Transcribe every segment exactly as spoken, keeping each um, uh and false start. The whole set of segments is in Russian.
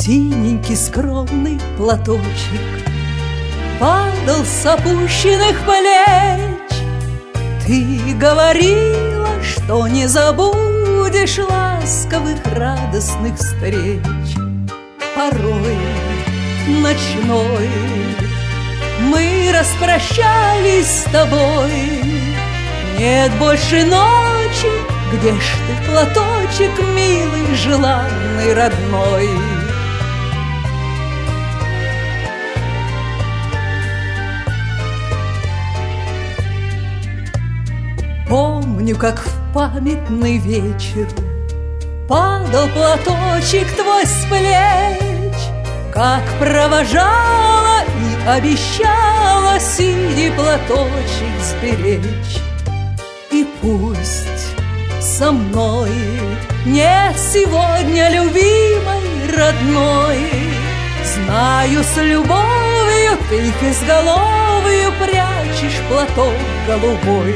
Синенький скромный платочек падал с опущенных плеч. Ты говорила, что не забудешь ласковых радостных встреч. Порой ночной мы распрощались с тобой. Нет больше ночи, где ж ты, платочек милый, желанный, родной? Помню, как в памятный вечер падал платочек твой с плеч, как провожала и обещала синий платочек сберечь. И пусть со мной нет сегодня любимой, родной, знаю, с любовью ты к изголовью прячешь платок голубой.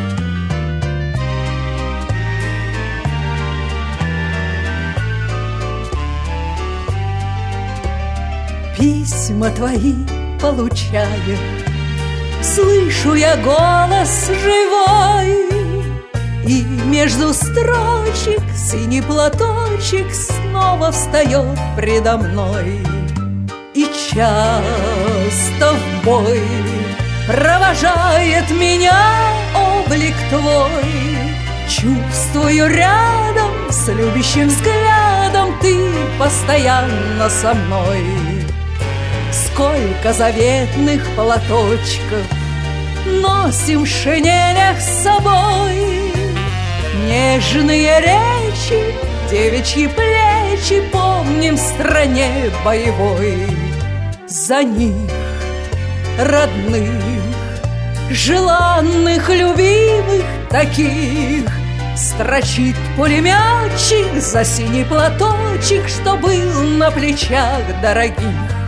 Письма твои получая, слышу я голос живой, и между строчек синий платочек снова встает предо мной. И часто в бой провожает меня облик твой. Чувствую рядом с любящим взглядом ты постоянно со мной. Сколько заветных платочков носим в шинелях с собой. Нежные речи, девичьи плечи помним в стране боевой. За них, родных, желанных, любимых таких, строчит пулеметчик за синий платочек, что был на плечах дорогих.